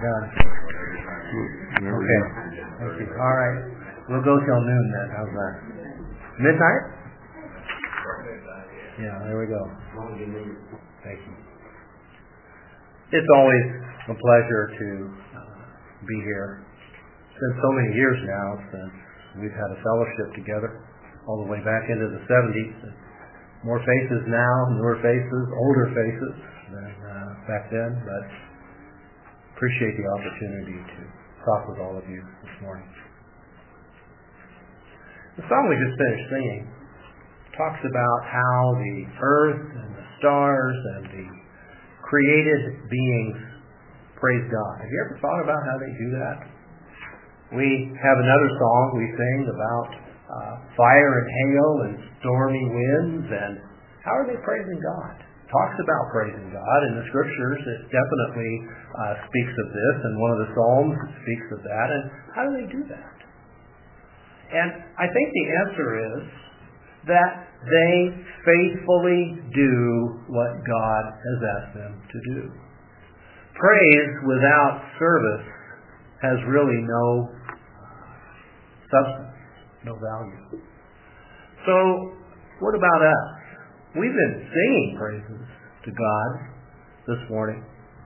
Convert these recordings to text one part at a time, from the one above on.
done. Okay. Thank you. All right. We'll go till noon then. How's that? Midnight? Yeah, there we go. Thank you. It's always a pleasure to be here. It's been so many years now since we've had a fellowship together, all the way back into the 70s. More faces now, newer faces, older faces than back then, but appreciate the opportunity to talk with all of you this morning. The song we just finished singing talks about how the earth and the stars and the created beings praise God. Have you ever thought about how they do that? We have another song we sing about fire and hail and stormy winds, and how are they praising God? It talks about praising God in the Scriptures. It definitely speaks of this, and one of the Psalms speaks of that. And how do they do that? And I think the answer is that they faithfully do what God has asked them to do. Praise without service has really no substance, no value. So, what about us? We've been singing praises to God this morning.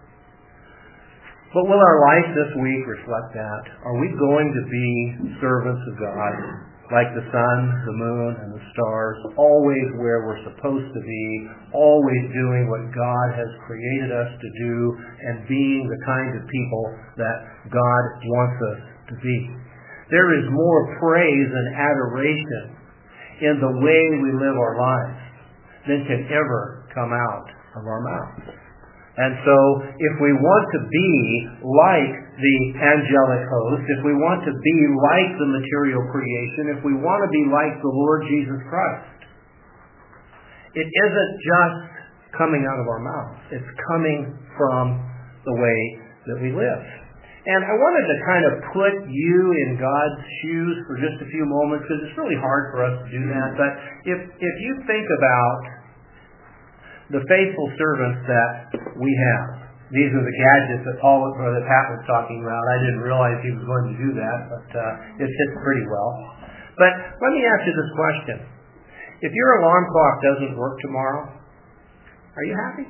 But will our life this week reflect that? Are we going to be servants of God, like the sun, the moon, and the stars, always where we're supposed to be, always doing what God has created us to do, and being the kind of people that God wants us to be? There is more praise and adoration in the way we live our lives than can ever come out of our mouths. And so, if we want to be like the angelic host, if we want to be like the material creation, if we want to be like the Lord Jesus Christ, it isn't just coming out of our mouths. It's coming from the way that we live. And I wanted to kind of put you in God's shoes for just a few moments, because it's really hard for us to do that. But if you think about the faithful servants that we have, these are the gadgets that Pat was talking about. I didn't realize he was going to do that, but it fits pretty well. But let me ask you this question. If your alarm clock doesn't work tomorrow, are you happy?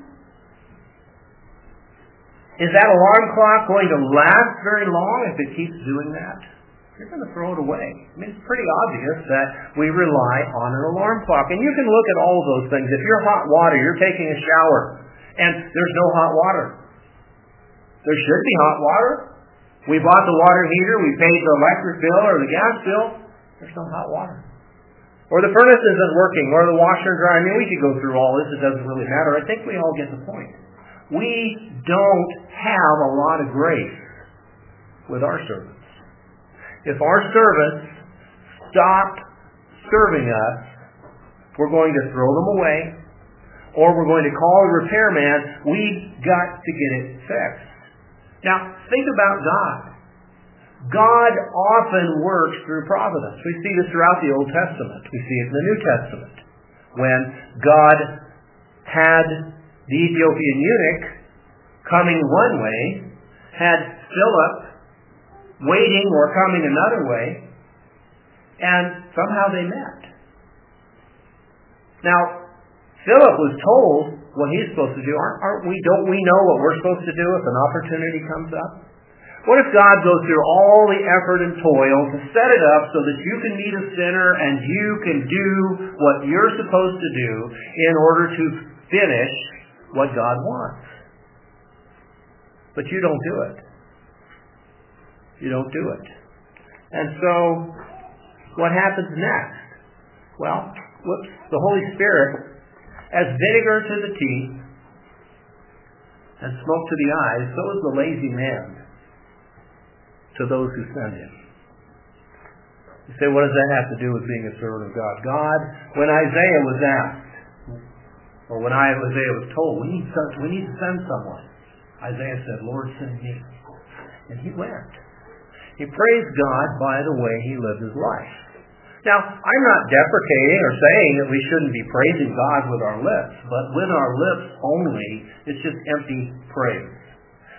Is that alarm clock going to last very long if it keeps doing that? You're going to throw it away. I mean, it's pretty obvious that we rely on an alarm clock. And you can look at all of those things. If you're hot water, you're taking a shower, and there's no hot water. There should be hot water. We bought the water heater, we paid the electric bill or the gas bill. There's no hot water. Or the furnace isn't working, or the washer and dryer. I mean, we could go through all this. It doesn't really matter. I think we all get the point. We don't have a lot of grace with our servants. If our servants stop serving us, we're going to throw them away, or we're going to call a repairman. We've got to get it fixed. Now, think about God. God often works through providence. We see this throughout the Old Testament. We see it in the New Testament. When God had the Ethiopian eunuch coming one way, had Philip waiting or coming another way, and somehow they met. Now, Philip was told what he's supposed to do. Don't we know what we're supposed to do if an opportunity comes up? What if God goes through all the effort and toil to set it up so that you can meet a sinner and you can do what you're supposed to do in order to finish what God wants? But you don't do it. You don't do it. And so, what happens next? Well, the Holy Spirit, as vinegar to the teeth and smoke to the eyes, so is the lazy man to those who send him. You say, what does that have to do with being a servant of God? God, when Isaiah was asked, or when Isaiah was told, we need to send someone, Isaiah said, Lord, send me. And he went. He praised God by the way he lived his life. Now, I'm not deprecating or saying that we shouldn't be praising God with our lips, but with our lips only, it's just empty praise.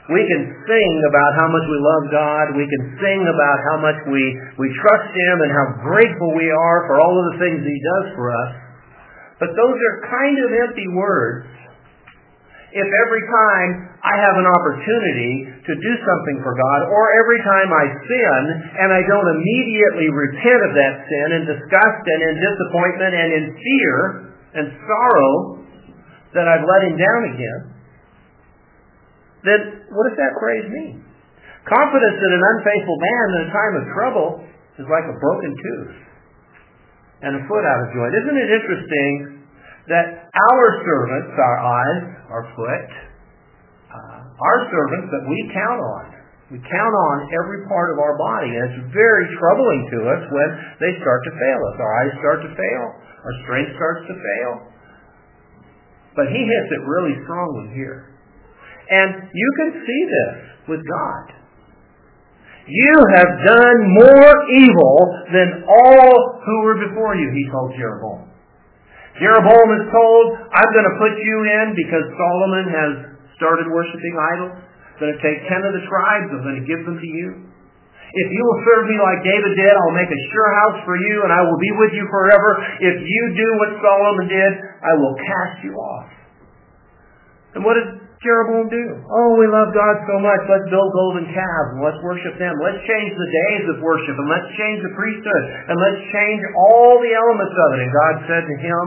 We can sing about how much we love God. We can sing about how much we trust Him and how grateful we are for all of the things He does for us. But those are kind of empty words if every time I have an opportunity to do something for God, or every time I sin and I don't immediately repent of that sin in disgust and in disappointment and in fear and sorrow that I've let Him down again, then what does that phrase mean? Confidence in an unfaithful man in a time of trouble is like a broken tooth and a foot out of joint. Isn't it interesting that our servants, our eyes, our foot, our servants that we count on every part of our body. And it's very troubling to us when they start to fail us. Our eyes start to fail. Our strength starts to fail. But He hits it really strongly here. And you can see this with God. You have done more evil than all who were before you, He told Jeroboam. Jeroboam is told, I'm going to put you in because Solomon has started worshiping idols. I'm going to take 10 of the tribes. I'm going to give them to you. If you will serve me like David did, I'll make a sure house for you and I will be with you forever. If you do what Solomon did, I will cast you off. And what did Jeroboam do? Oh, we love God so much. Let's build golden calves and let's worship them. Let's change the days of worship and let's change the priesthood and let's change all the elements of it. And God said to him,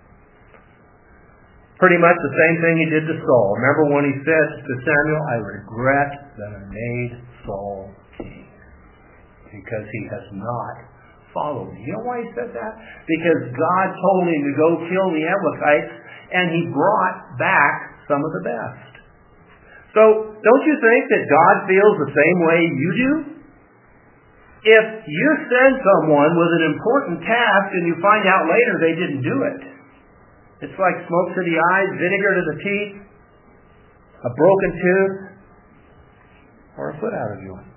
pretty much the same thing He did to Saul. Remember when He said to Samuel, I regret that I made Saul king because he has not followed me. You know why He said that? Because God told him to go kill the Amalekites and He brought back some of the best. So, don't you think that God feels the same way you do? If you send someone with an important task and you find out later they didn't do it, it's like smoke to the eyes, vinegar to the teeth, a broken tooth, or a foot out of joint.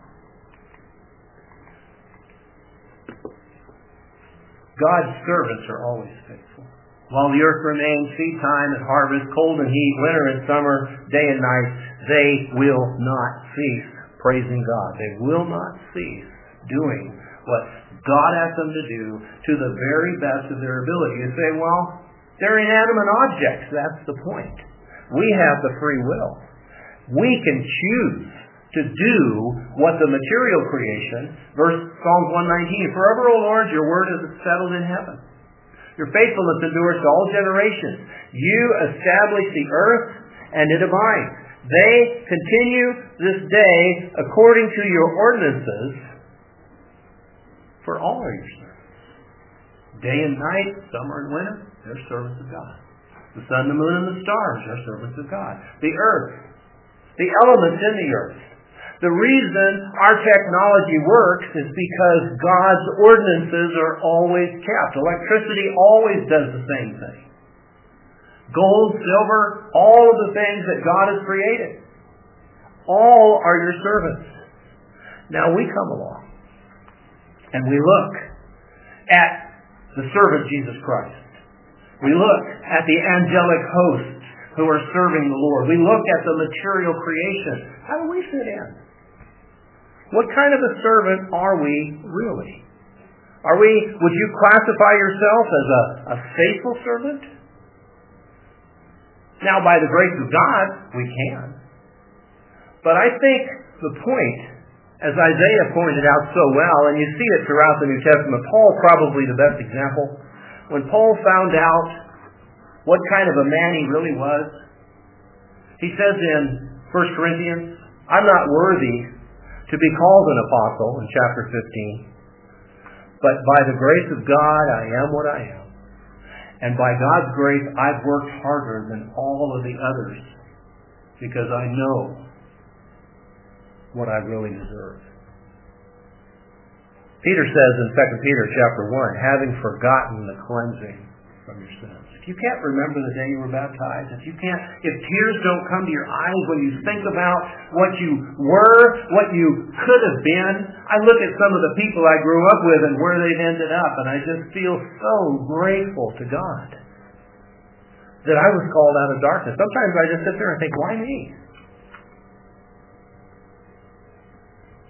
God's servants are always faithful. While the earth remains, seed time and harvest, cold and heat, winter and summer, day and night, they will not cease praising God. They will not cease doing what God asked them to do to the very best of their ability. You say, well, they're inanimate objects. That's the point. We have the free will. We can choose to do what the material creation, verse Psalms 119, forever, O Lord, your word is settled in heaven. Your faithfulness endures to all generations. You establish the earth, and it abides. They continue this day according to your ordinances for all are your servants. Day and night, summer and winter, they're servants of God. The sun, the moon, and the stars are servants of God. The earth, the elements in the earth. The reason our technology works is because God's ordinances are always kept. Electricity always does the same thing. Gold, silver, all of the things that God has created. All are your servants. Now we come along and we look at the servant Jesus Christ. We look at the angelic hosts who are serving the Lord. We look at the material creation. How do we fit in? What kind of a servant are we really? Would you classify yourself as a faithful servant? Now, by the grace of God, we can. But I think the point, as Isaiah pointed out so well, and you see it throughout the New Testament, Paul probably the best example. When Paul found out what kind of a man he really was, he says in 1 Corinthians, I'm not worthy to be called an apostle in chapter 15, but by the grace of God I am what I am. And by God's grace I've worked harder than all of the others because I know what I really deserve. Peter says in 2 Peter chapter 1, having forgotten the cleansing from your sins. If you can't remember the day you were baptized, if tears don't come to your eyes when you think about what you were, what you could have been, I look at some of the people I grew up with and where they've ended up, and I just feel so grateful to God that I was called out of darkness. Sometimes I just sit there and think, why me?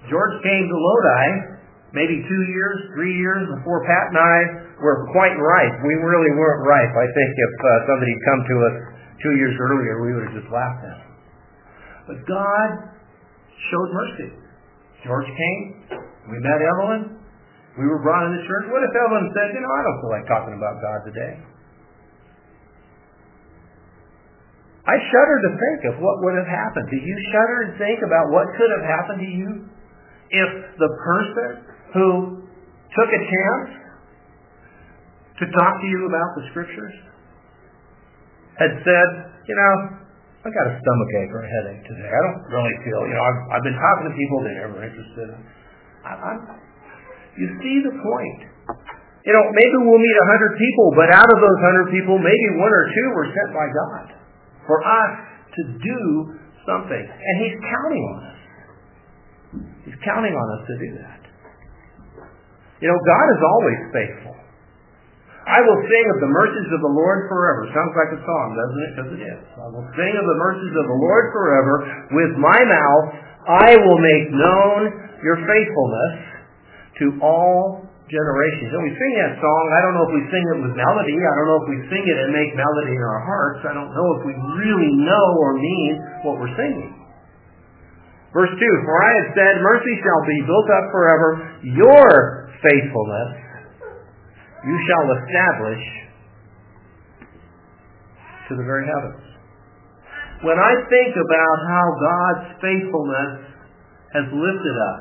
George came to Lodi maybe 2 years, 3 years before Pat and I were quite ripe. We really weren't ripe. I think if somebody had come to us 2 years earlier, we would have just laughed at him. But God showed mercy. George came. We met Evelyn. We were brought into church. What if Evelyn said, I don't feel like talking about God today? I shudder to think of what would have happened. Do you shudder and think about what could have happened to you if the person who took a chance to talk to you about the Scriptures had said, I got a stomachache or a headache today. I don't really feel, I've been talking to people, they're never interested. You see the point. Maybe we'll meet 100 people, but out of those 100 people, maybe 1 or 2 were sent by God for us to do something. And He's counting on us. He's counting on us to do that. God is always faithful. I will sing of the mercies of the Lord forever. Sounds like a song, doesn't it? Because it is. I will sing of the mercies of the Lord forever. With my mouth, I will make known your faithfulness to all generations. And we sing that song. I don't know if we sing it with melody. I don't know if we sing it and make melody in our hearts. I don't know if we really know or mean what we're singing. Verse 2, for I have said, mercy shall be built up forever. Your faithfulness you shall establish to the very heavens. When I think about how God's faithfulness has lifted us,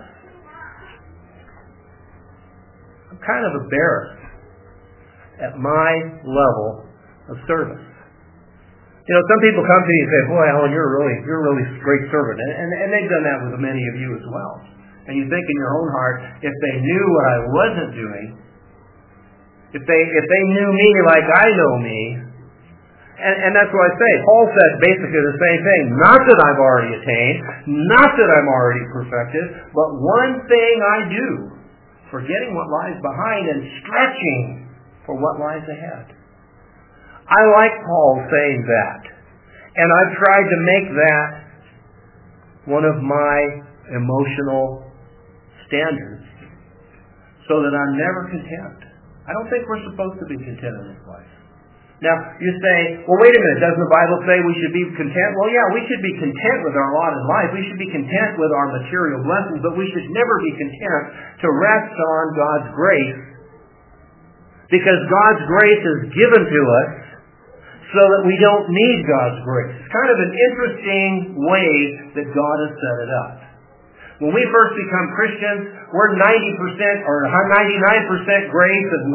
I'm kind of embarrassed at my level of service. Some people come to me and say, boy, Alan, you're a really great servant. And they've done that with many of you as well. And you think in your own heart, if they knew what I wasn't doing, if they knew me like I know me, and that's what I say. Paul said basically the same thing. Not that I've already attained, not that I'm already perfected, but one thing I do, forgetting what lies behind and stretching for what lies ahead. I like Paul saying that. And I've tried to make that one of my emotional standards so that I'm never content. I don't think we're supposed to be content in this life. Now, you say, well, wait a minute, doesn't the Bible say we should be content? Well, yeah, we should be content with our lot in life. We should be content with our material blessings, but we should never be content to rest on God's grace, because God's grace is given to us so that we don't need God's grace. It's kind of an interesting way that God has set it up. When we first become Christians, we're 90% or 99% grace and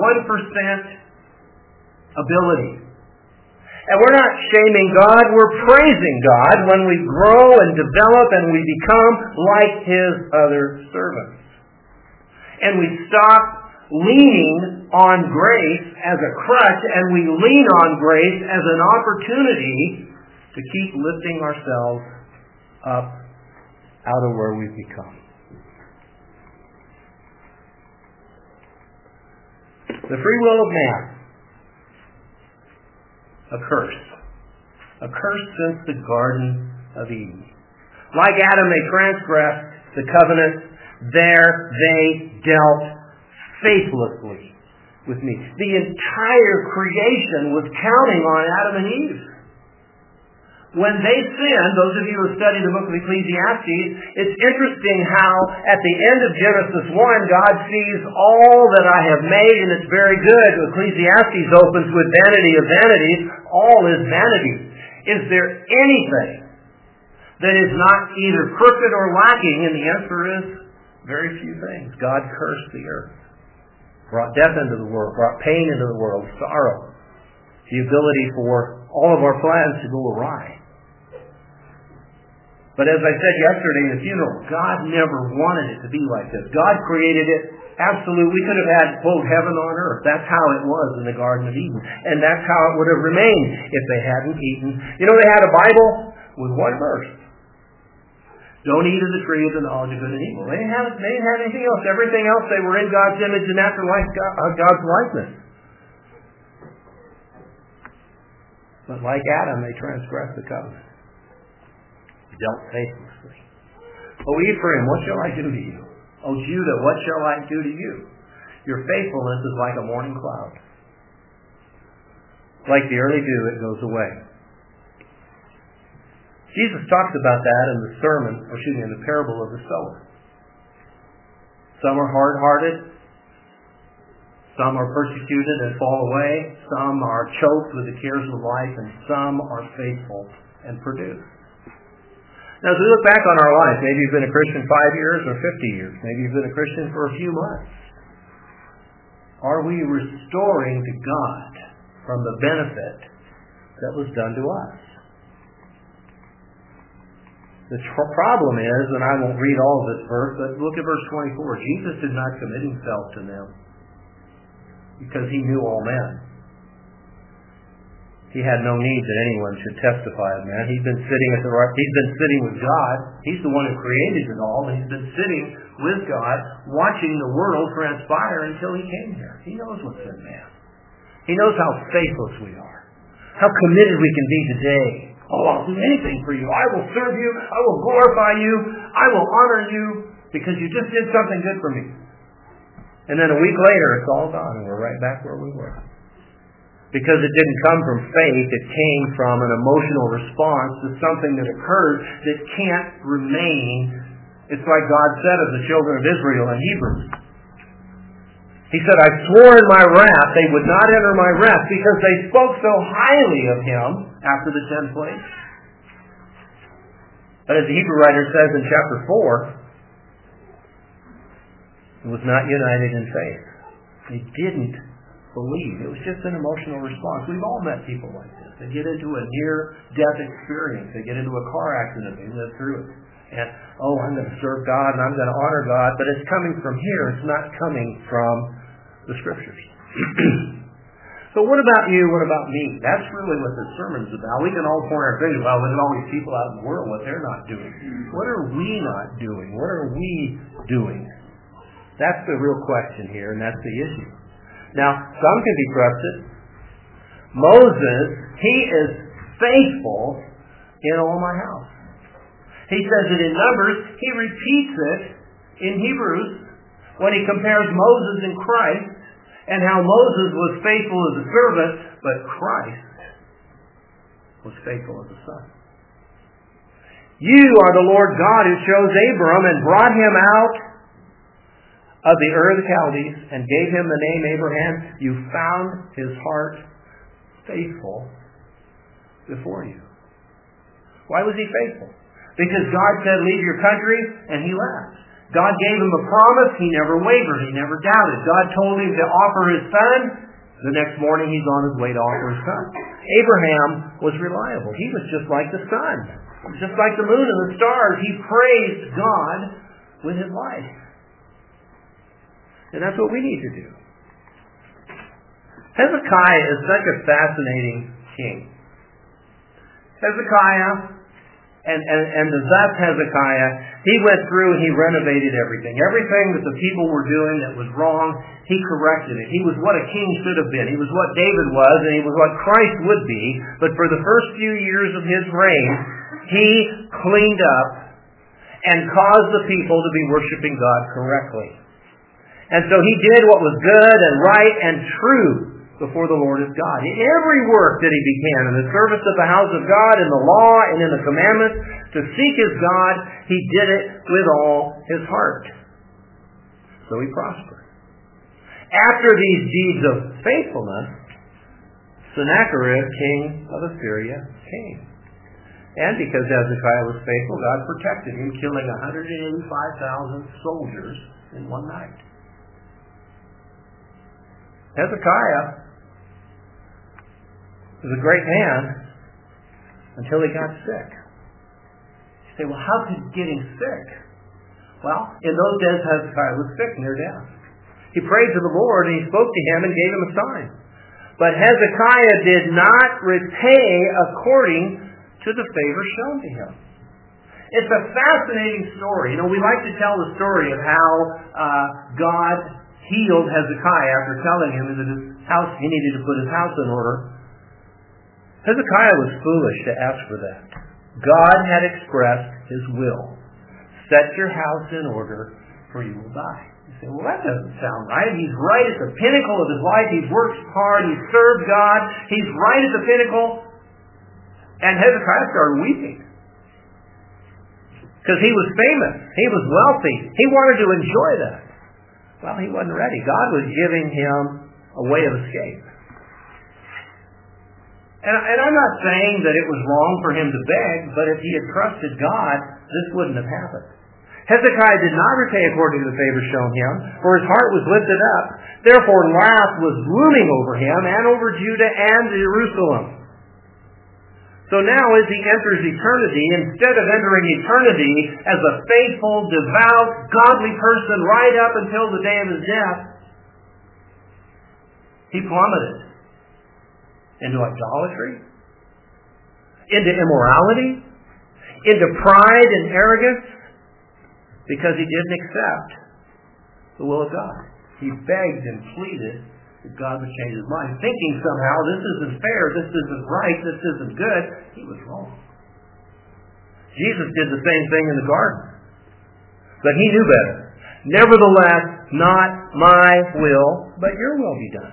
1% ability. And we're not shaming God, we're praising God when we grow and develop and we become like His other servants. And we stop leaning on grace as a crutch, and we lean on grace as an opportunity to keep lifting ourselves up out of where we've become. The free will of man. A curse. A curse since the Garden of Eden. Like Adam, they transgressed the covenant. There they dealt faithlessly with me. The entire creation was counting on Adam and Eve. When they sinned, those of you who study the book of Ecclesiastes, it's interesting how at the end of Genesis 1, God sees all that I have made and it's very good. Ecclesiastes opens with vanity of vanities. All is vanity. Is there anything that is not either crooked or lacking? And the answer is very few things. God cursed the earth, brought death into the world, brought pain into the world, sorrow, the ability for all of our plans to go awry. But as I said yesterday in the funeral, God never wanted it to be like this. God created it absolute. We could have had, quote, heaven on earth. That's how it was in the Garden of Eden. And that's how it would have remained if they hadn't eaten. They had a Bible with one verse. Don't eat of the tree of the knowledge of good and evil. They didn't have anything else. Everything else, they were in God's image and after God's likeness. But like Adam, they transgressed the covenant. Dealt faithlessly. O Ephraim, what shall I do to you? O Judah, what shall I do to you? Your faithfulness is like a morning cloud. Like the early dew, it goes away. Jesus talks about that in the sermon, in the parable of the sower. Some are hard-hearted. Some are persecuted and fall away. Some are choked with the cares of life, and some are faithful and produce. Now, as we look back on our life, maybe you've been a Christian 5 years or 50 years. Maybe you've been a Christian for a few months. Are we restoring to God from the benefit that was done to us? The problem is, and I won't read all of this verse, but look at verse 24. Jesus did not commit himself to them because he knew all men. He had no need that anyone should testify of man. He's been sitting with God. He's the one who created it all. And he's been sitting with God, watching the world transpire until he came here. He knows what's in man. He knows how faithless we are, how committed we can be today. Oh, I'll do anything for you. I will serve you. I will glorify you. I will honor you because you just did something good for me. And then a week later, it's all gone, and we're right back where we were. Because it didn't come from faith, it came from an emotional response to something that occurred that can't remain. It's like God said of the children of Israel in Hebrews. He said, I swore in my wrath they would not enter my rest because they spoke so highly of him after the 10 plagues. But as the Hebrew writer says in chapter 4, it was not united in faith. They didn't believe. It was just an emotional response. We've all met people like this. They get into a near-death experience. They get into a car accident. They live through it. And, I'm going to serve God and I'm going to honor God. But it's coming from here. It's not coming from the Scriptures. So what about you? What about me? That's really what this sermon is about. We can all point our fingers, look at all these people out in the world, what they're not doing. What are we not doing? What are we doing? That's the real question here, and that's the issue. Now, some can be trusted. Moses, he is faithful in all my house. He says it in Numbers. He repeats it in Hebrews when he compares Moses and Christ and how Moses was faithful as a servant, but Christ was faithful as a son. You are the Lord God who chose Abram and brought him out of the Ur of the Chaldees and gave him the name Abraham. You found his heart faithful before you. Why was he faithful? Because God said, leave your country, and he left. God gave him a promise. He never wavered. He never doubted. God told him to offer his son. The next morning, he's on his way to offer his son. Abraham was reliable. He was just like the sun. Just like the moon and the stars. He praised God with his life. And that's what we need to do. Hezekiah is such a fascinating king. Hezekiah, and thus Hezekiah, he went through and he renovated everything. Everything that the people were doing that was wrong, he corrected it. He was what a king should have been. He was what David was, and he was what Christ would be. But for the first few years of his reign, he cleaned up and caused the people to be worshiping God correctly. And so he did what was good and right and true before the Lord his God. In every work that he began, in the service of the house of God, in the law and in the commandments, to seek his God, he did it with all his heart. So he prospered. After these deeds of faithfulness, Sennacherib, king of Assyria, came. And because Hezekiah was faithful, God protected him, killing 185,000 soldiers in one night. Hezekiah was a great man until he got sick. You say, well, how could getting sick? Well, in those days, Hezekiah was sick near death. He prayed to the Lord, and he spoke to him and gave him a sign. But Hezekiah did not repay according to the favor shown to him. It's a fascinating story. We like to tell the story of how God healed Hezekiah after telling him that he needed to put his house in order. Hezekiah was foolish to ask for that. God had expressed his will. set your house in order, for you will die. You say, well, that doesn't sound right. He's right at the pinnacle of his life. He's worked hard. He's served God. He's right at the pinnacle. And Hezekiah started weeping. Because he was famous. He was wealthy. He wanted to enjoy that. Well, he wasn't ready. God was giving him a way of escape. And I'm not saying that it was wrong for him to beg, but if he had trusted God, this wouldn't have happened. Hezekiah did not repay according to the favor shown him, for his heart was lifted up. Therefore wrath was looming over him and over Judah and Jerusalem. So now as he enters eternity, instead of entering eternity as a faithful, devout, godly person right up until the day of his death, he plummeted into idolatry, into immorality, into pride and arrogance, because he didn't accept the will of God. He begged and pleaded that God would change his mind, thinking somehow this isn't fair, this isn't right, this isn't good. He was wrong. Jesus did the same thing in the garden, but he knew better. Nevertheless, not my will, but your will be done.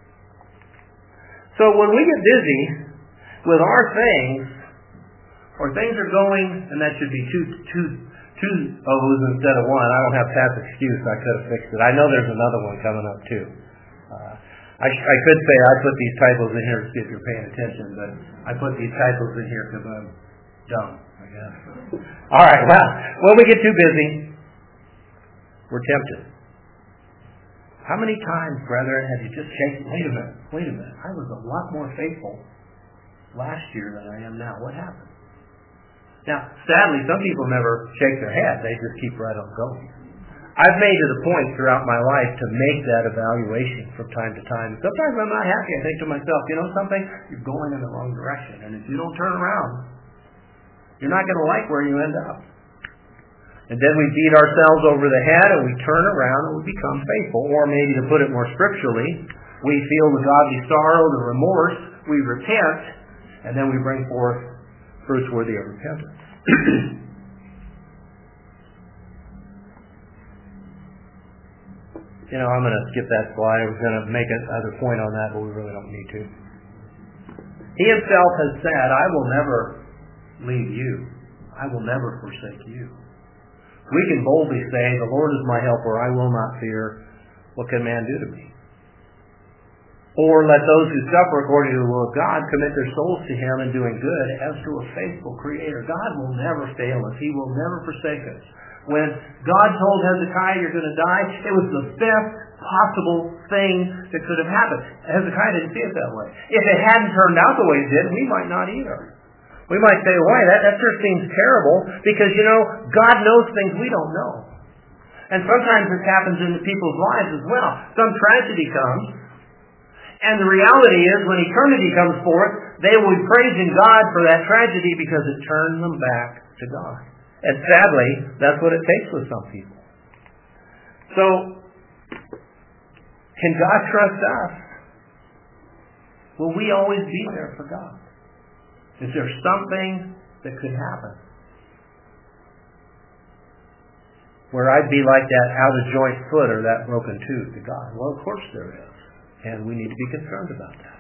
So when we get busy with our things, or things are going, and that should be two O's instead of one. I don't have Pat's excuse. I could have fixed it. I know there's another one coming up too. I could say I put these typos in here to see if you're paying attention, but I put these typos in here because I'm dumb, I guess. All right, well, when we get too busy, we're tempted. How many times, brethren, have you just shaken, wait a minute, I was a lot more faithful last year than I am now. What happened? Now, sadly, some people never shake their head. They just keep right on going. I've made it a point throughout my life to make that evaluation from time to time. Sometimes I'm not happy. I think to myself, you know something? You're going in the wrong direction. And if you don't turn around, you're not going to like where you end up. And then we beat ourselves over the head and we turn around and we become faithful. Or maybe to put it more scripturally, we feel the godly sorrow, the remorse, we repent, and then we bring forth fruits worthy of repentance. You know, I'm going to skip that slide. I was going to make another point on that, but we really don't need to. He himself has said, I will never leave you. I will never forsake you. We can boldly say, the Lord is my helper. I will not fear. What can man do to me? Or let those who suffer according to the will of God commit their souls to him in doing good as to a faithful Creator. God will never fail us. He will never forsake us. When God told Hezekiah, you're going to die, it was the best possible thing that could have happened. Hezekiah didn't see it that way. If it hadn't turned out the way it did, we might not either. We might say, why, that sure seems terrible, because, you know, God knows things we don't know. And sometimes this happens in people's lives as well. Some tragedy comes, and the reality is, when eternity comes forth, they will be praising God for that tragedy because it turns them back to God. And sadly, that's what it takes with some people. So, can God trust us? Will we always be there for God? Is there something that could happen where I'd be like that out-of-joint foot or that broken tooth to God? Well, of course there is. And we need to be concerned about that.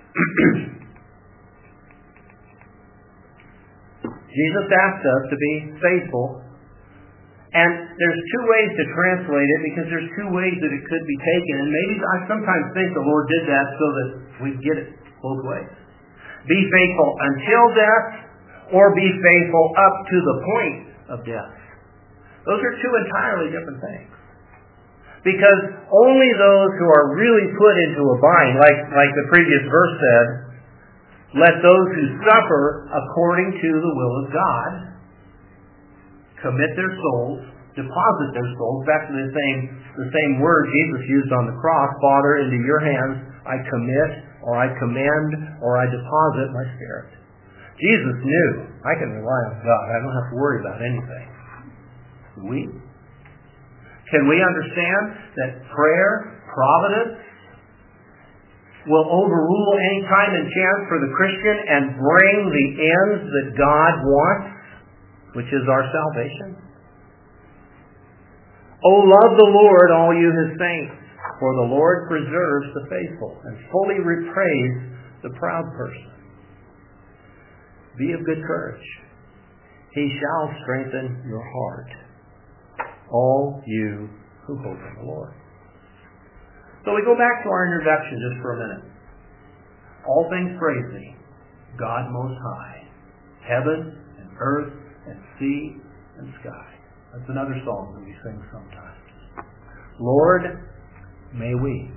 Jesus asked us to be faithful. And there's two ways to translate it, because there's two ways that it could be taken. And maybe I sometimes think the Lord did that so that we get it both ways. Be faithful until death, or be faithful up to the point of death. Those are two entirely different things. Because only those who are really put into a bind, like the previous verse said, let those who suffer according to the will of God commit their souls, deposit their souls, back to the same word Jesus used on the cross, Father, into your hands I commit, or I commend, or I deposit my spirit. Jesus knew, I can rely on God. I don't have to worry about anything. We? Can we understand that prayer, providence, will overrule any time and chance for the Christian and bring the ends that God wants, which is our salvation? O love the Lord, all you his saints, for the Lord preserves the faithful and fully repays the proud person. Be of good courage. He shall strengthen your heart, all you who hope in the Lord. So we go back to our introduction just for a minute. All things praise thee, God most high, heaven and earth and sea and sky. That's another song that we sing sometimes. Lord, may we.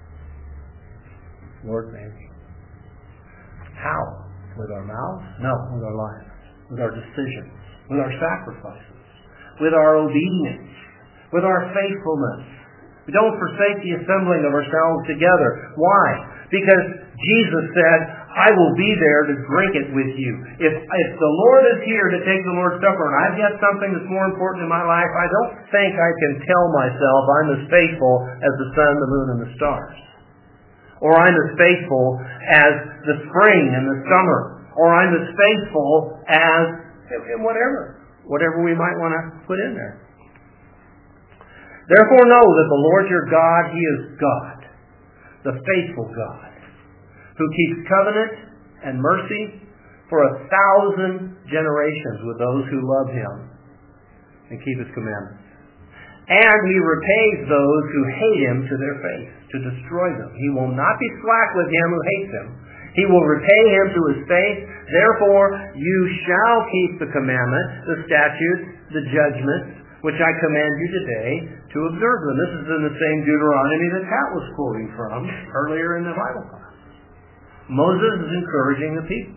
Lord, may we. How? With our mouths? No, with our lives. With our decisions. With our sacrifices. With our obedience. With our faithfulness. We don't forsake the assembling of ourselves together. Why? Because Jesus said, I will be there to drink it with you. If the Lord is here to take the Lord's Supper and I've got something that's more important in my life, I don't think I can tell myself I'm as faithful as the sun, the moon, and the stars. Or I'm as faithful as the spring and the summer. Or I'm as faithful as whatever we might want to put in there. Therefore know that the Lord your God, He is God, the faithful God, who keeps covenant and mercy for 1,000 generations with those who love Him and keep His commandments. And He repays those who hate Him to their face, to destroy them. He will not be slack with him who hates Him. He will repay him to his face. Therefore, you shall keep the commandment, the statutes, the judgments, which I command you today to observe them. This is in the same Deuteronomy that Pat was quoting from earlier in the Bible class. Moses is encouraging the people.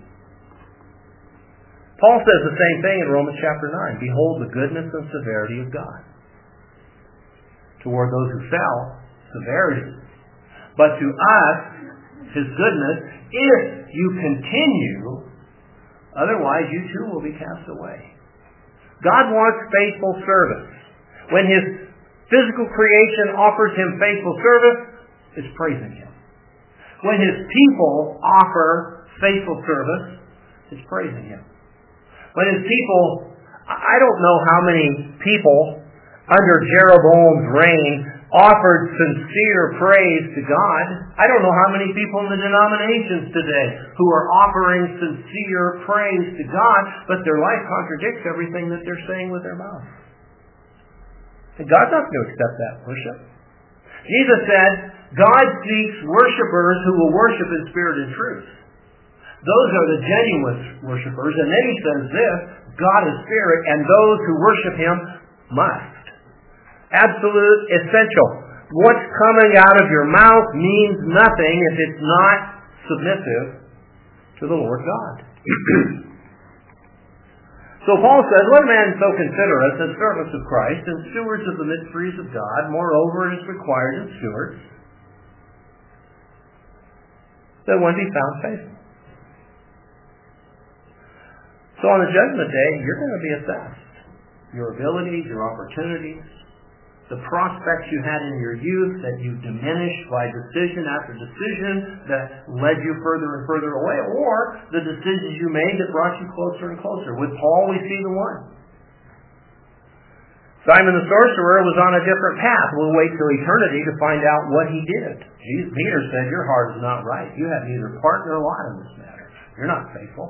Paul says the same thing in Romans chapter 9. Behold the goodness and severity of God. Toward those who fell, severity. But to us, His goodness, if you continue, otherwise you too will be cast away. God wants faithful service. When His physical creation offers Him faithful service, it's praising Him. When His people offer faithful service, it's praising Him. When His people, I don't know how many people under Jeroboam's reign offered sincere praise to God. I don't know how many people in the denominations today who are offering sincere praise to God, but their life contradicts everything that they're saying with their mouth. And God's not going to accept that worship. Jesus said, God seeks worshipers who will worship in spirit and truth. Those are the genuine worshipers. And then He says this, God is spirit, and those who worship Him must. Absolute essential. What's coming out of your mouth means nothing if it's not submissive to the Lord God. So Paul says, let a man so consider us as servants of Christ and stewards of the mysteries of God. Moreover, it is required in stewards that one be found faithful. So on the judgment day, you're going to be assessed. Your abilities, your opportunities, the prospects you had in your youth that you diminished by decision after decision that led you further and further away, or the decisions you made that brought you closer and closer. With Paul, we see the one. Simon the sorcerer was on a different path. We'll wait till eternity to find out what he did. Peter said, your heart is not right. You have neither part nor lot in this matter. You're not faithful.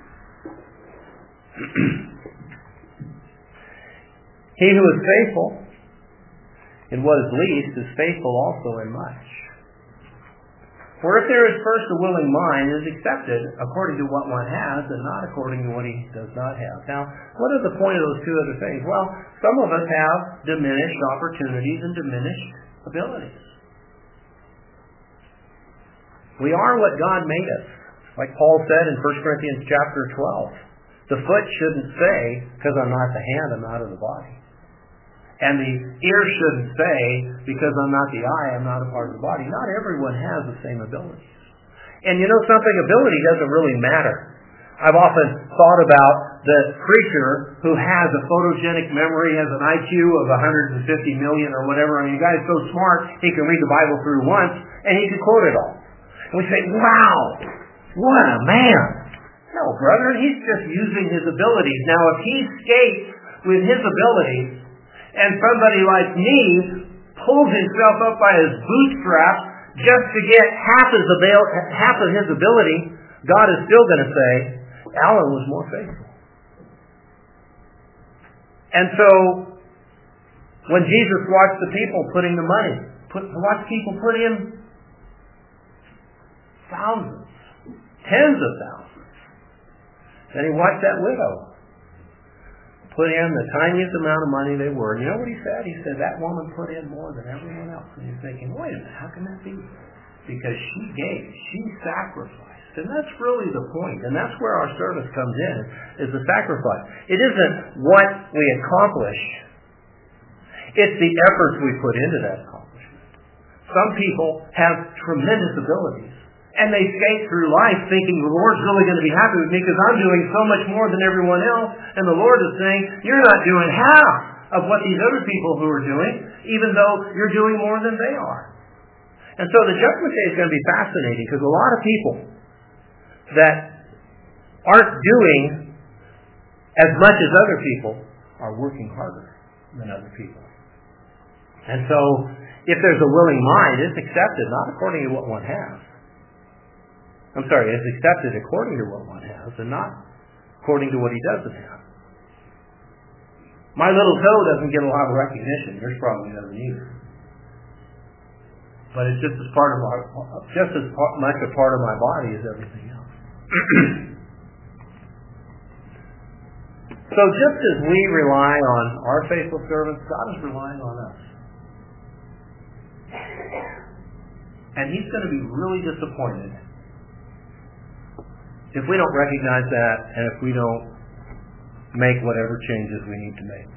He who is faithful in what is least is faithful also in much. For if there is first a willing mind, it is accepted according to what one has and not according to what he does not have. Now, what is the point of those two other things? Well, some of us have diminished opportunities and diminished abilities. We are what God made us. Like Paul said in 1 Corinthians chapter 12. The foot shouldn't say, because I'm not the hand, I'm not of the body. And the ear shouldn't say, because I'm not the eye, I'm not a part of the body. Not everyone has the same abilities. And you know something? Ability doesn't really matter. I've often thought about the preacher who has a photogenic memory, has an IQ of 150 million or whatever. I mean, the guy's so smart, he can read the Bible through once, and he can quote it all. And we say, wow, what a man. No, brother, he's just using his abilities. Now, if he skates with his abilities, and somebody like me pulls himself up by his bootstraps just to get half of his ability, God is still going to say, Alan was more faithful. And so, when Jesus watched the people putting the money, watched people put in thousands, tens of thousands. Then he watched that widow put in the tiniest amount of money they were. You know what he said? He said, that woman put in more than everyone else. And you're thinking, wait a minute, how can that be? Because she gave, she sacrificed. And that's really the point. And that's where our service comes in, is the sacrifice. It isn't what we accomplish. It's the efforts we put into that accomplishment. Some people have tremendous abilities, and they skate through life thinking the Lord's really going to be happy with me because I'm doing so much more than everyone else. And the Lord is saying, you're not doing half of what these other people who are doing, even though you're doing more than they are. And so the judgment day is going to be fascinating because a lot of people that aren't doing as much as other people are working harder than other people. And so if there's a willing mind, it's accepted not according to what one has. It's accepted according to what one has and not according to what he doesn't have. My little toe doesn't get a lot of recognition. Yours probably doesn't either. But it's just as much a part of my body as everything else. So just as we rely on our faithful servants, God is relying on us. And He's going to be really disappointed if we don't recognize that and if we don't make whatever changes we need to make.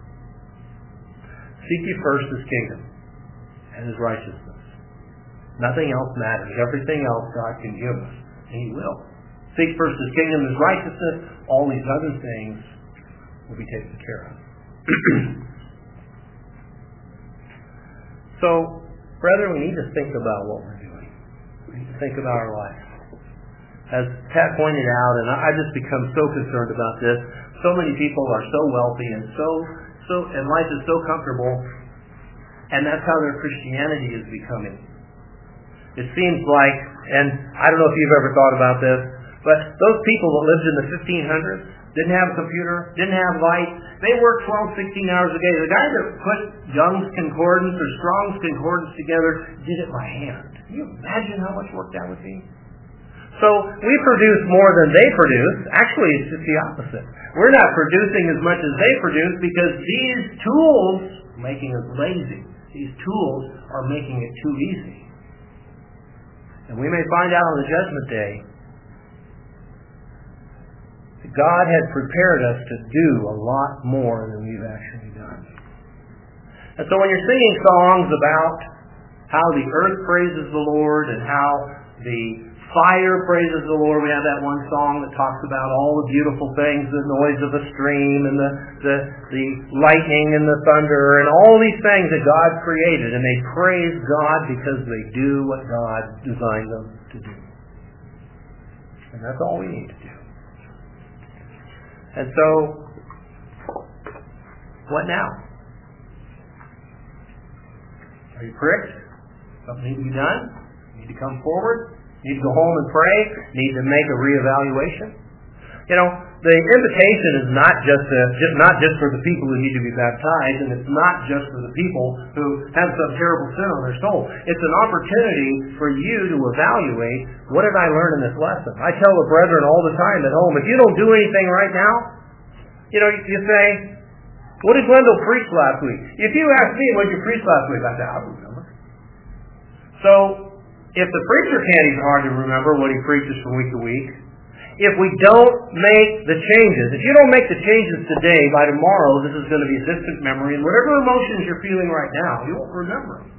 Seek ye first His kingdom and His righteousness. Nothing else matters. Everything else God can give us, and He will. Seek first His kingdom and His righteousness. All these other things will be taken care of. So, brethren, we need to think about what we're doing. We need to think about our life. As Pat pointed out, and I've just become so concerned about this, so many people are so wealthy and and life is so comfortable, and that's how their Christianity is becoming. It seems like, and I don't know if you've ever thought about this, but those people that lived in the 1500s didn't have a computer, didn't have light, they worked 12, 16 hours a day. The guy that put Young's Concordance or Strong's Concordance together did it by hand. Can you imagine how much work that would be? So we produce more than they produce. Actually, it's just the opposite. We're not producing as much as they produce because these tools are making us lazy. These tools are making it too easy. And we may find out on the judgment day that God had prepared us to do a lot more than we've actually done. And so when you're singing songs about how the earth praises the Lord and how the fire praises the Lord. We have that one song that talks about all the beautiful things, the noise of the stream and the lightning and the thunder and all these things that God created. And they praise God because they do what God designed them to do. And that's all we need to do. And so, what now? Are you pricked? Something needs to be done? You need to come forward? Need to go home and pray? Need to make a reevaluation? You know, the invitation is not just for the people who need to be baptized, and it's not just for the people who have some terrible sin on their soul. It's an opportunity for you to evaluate, what did I learn in this lesson? I tell the brethren all the time at home, if you don't do anything right now, you say, what did Glendale preach last week? If you ask me, what did you preach last week? I say, I don't remember. So, if the preacher can't even hardly remember what he preaches from week to week, if we don't make the changes, if you don't make the changes today, by tomorrow this is going to be a distant memory, and whatever emotions you're feeling right now, you won't remember them.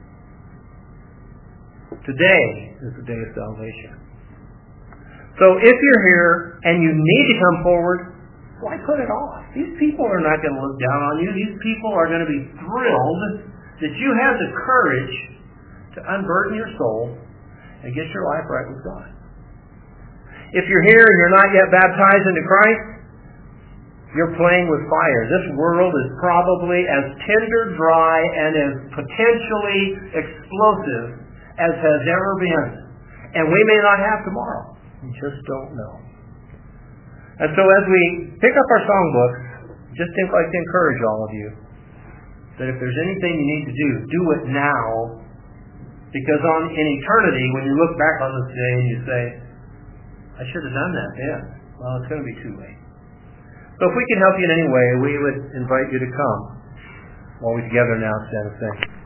Today is the day of salvation. So if you're here and you need to come forward, why put it off? These people are not going to look down on you. These people are going to be thrilled that you have the courage to unburden your soul and get your life right with God. If you're here and you're not yet baptized into Christ, You're playing with fire. This world is probably as tinder dry and as potentially explosive as has ever been. And we may not have tomorrow. We just don't know. And so as we pick up our songbooks, just like to encourage all of you that if there's anything you need to do it now. Because in eternity, when you look back on this day and you say, I should have done that then. Well, it's going to be too late. So if we can help you in any way, we would invite you to come while we together now stand and sing.